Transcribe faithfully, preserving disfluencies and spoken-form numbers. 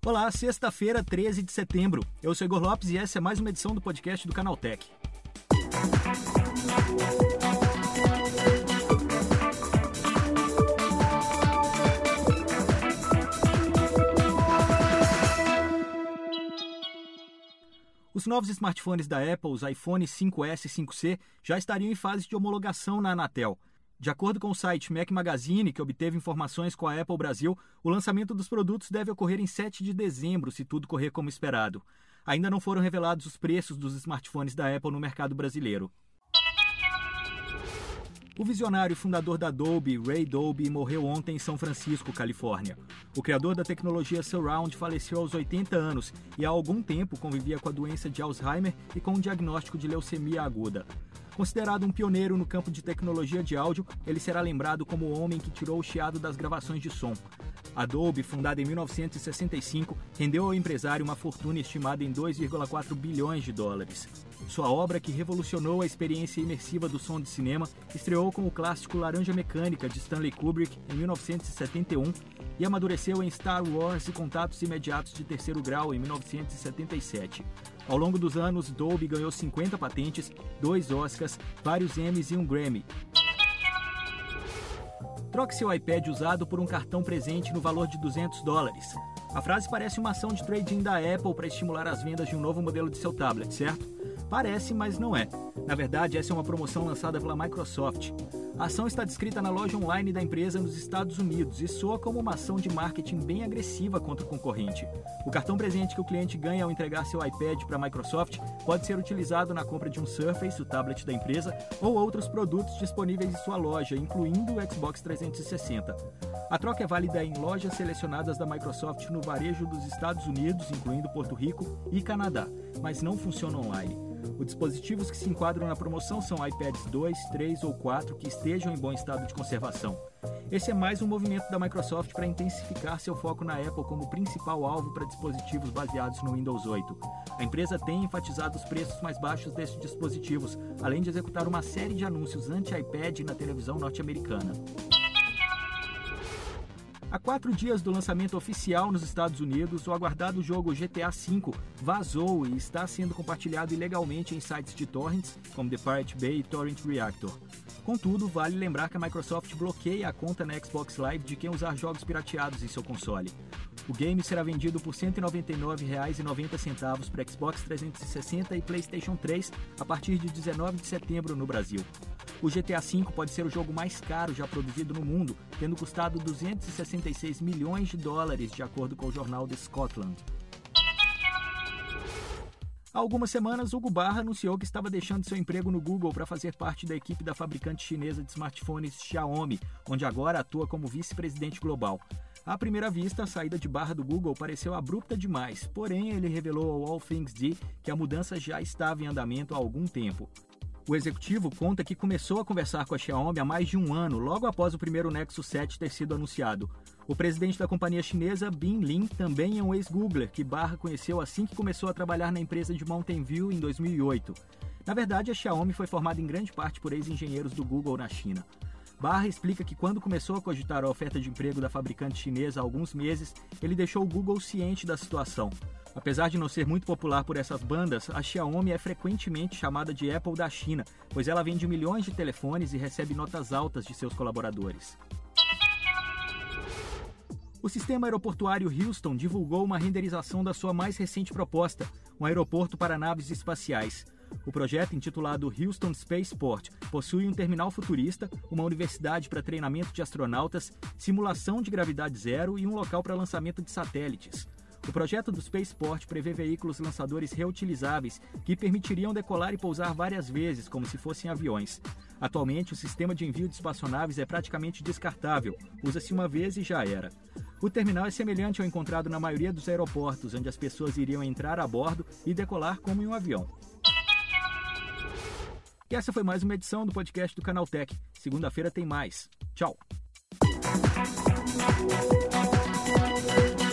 Olá, sexta-feira, treze de setembro. Eu sou Igor Lopes e essa é mais uma edição do podcast do Canaltech. Os novos smartphones da Apple, os iPhone cinco S e cinco C, já estariam em fase de homologação na Anatel. De acordo com o site Mac Magazine, que obteve informações com a Apple Brasil, o lançamento dos produtos deve ocorrer em sete de dezembro, se tudo correr como esperado. Ainda não foram revelados os preços dos smartphones da Apple no mercado brasileiro. O visionário e fundador da Dolby, Ray Dolby, morreu ontem em São Francisco, Califórnia. O criador da tecnologia Surround faleceu aos oitenta anos e há algum tempo convivia com a doença de Alzheimer e com um diagnóstico de leucemia aguda. Considerado um pioneiro no campo de tecnologia de áudio, ele será lembrado como o homem que tirou o chiado das gravações de som. A Dolby, fundada em mil novecentos e sessenta e cinco, rendeu ao empresário uma fortuna estimada em dois vírgula quatro bilhões de dólares. Sua obra, que revolucionou a experiência imersiva do som de cinema, estreou com o clássico Laranja Mecânica, de Stanley Kubrick, em mil novecentos e setenta e um, e amadureceu em Star Wars e Contatos Imediatos de Terceiro Grau, em mil novecentos e setenta e sete. Ao longo dos anos, Dolby ganhou cinquenta patentes, dois Oscars, vários Emmys e um Grammy. Troque seu iPad usado por um cartão presente no valor de duzentos dólares. A frase parece uma ação de trading da Apple para estimular as vendas de um novo modelo de seu tablet, certo? Parece, mas não é. Na verdade, essa é uma promoção lançada pela Microsoft. A ação está descrita na loja online da empresa nos Estados Unidos e soa como uma ação de marketing bem agressiva contra o concorrente. O cartão presente que o cliente ganha ao entregar seu iPad para a Microsoft pode ser utilizado na compra de um Surface, o tablet da empresa, ou outros produtos disponíveis em sua loja, incluindo o Xbox trezentos e sessenta. A troca é válida em lojas selecionadas da Microsoft no varejo dos Estados Unidos, incluindo Porto Rico e Canadá, mas não funciona online. Os dispositivos que se enquadram na promoção são iPads dois, três ou quatro que estejam em bom estado de conservação. Esse é mais um movimento da Microsoft para intensificar seu foco na Apple como principal alvo para dispositivos baseados no Windows oito. A empresa tem enfatizado os preços mais baixos desses dispositivos, além de executar uma série de anúncios anti-iPad na televisão norte-americana. Há quatro dias do lançamento oficial nos Estados Unidos, o aguardado jogo G T A cinco vazou e está sendo compartilhado ilegalmente em sites de torrents, como The Pirate Bay e Torrent Reactor. Contudo, vale lembrar que a Microsoft bloqueia a conta na Xbox Live de quem usar jogos pirateados em seu console. O game será vendido por cento e noventa e nove reais e noventa centavos para Xbox trezentos e sessenta e PlayStation três a partir de dezenove de setembro no Brasil. O G T A cinco pode ser o jogo mais caro já produzido no mundo, tendo custado duzentos e sessenta e seis milhões de dólares, de acordo com o jornal The Scotland. Há algumas semanas, Hugo Barra anunciou que estava deixando seu emprego no Google para fazer parte da equipe da fabricante chinesa de smartphones Xiaomi, onde agora atua como vice-presidente global. À primeira vista, a saída de Barra do Google pareceu abrupta demais, porém ele revelou ao All Things D que a mudança já estava em andamento há algum tempo. O executivo conta que começou a conversar com a Xiaomi há mais de um ano, logo após o primeiro Nexus sete ter sido anunciado. O presidente da companhia chinesa, Bin Lin, também é um ex-Googler, que Barra conheceu assim que começou a trabalhar na empresa de Mountain View em dois mil e oito. Na verdade, a Xiaomi foi formada em grande parte por ex-engenheiros do Google na China. Barra explica que quando começou a cogitar a oferta de emprego da fabricante chinesa há alguns meses, ele deixou o Google ciente da situação. Apesar de não ser muito popular por essas bandas, a Xiaomi é frequentemente chamada de Apple da China, pois ela vende milhões de telefones e recebe notas altas de seus colaboradores. O sistema aeroportuário Houston divulgou uma renderização da sua mais recente proposta, um aeroporto para naves espaciais. O projeto, intitulado Houston Spaceport, possui um terminal futurista, uma universidade para treinamento de astronautas, simulação de gravidade zero e um local para lançamento de satélites. O projeto do Spaceport prevê veículos lançadores reutilizáveis que permitiriam decolar e pousar várias vezes, como se fossem aviões. Atualmente, o sistema de envio de espaçonaves é praticamente descartável, usa-se uma vez e já era. O terminal é semelhante ao encontrado na maioria dos aeroportos, onde as pessoas iriam entrar a bordo e decolar como em um avião. E essa foi mais uma edição do podcast do Canaltech. Segunda-feira tem mais. Tchau!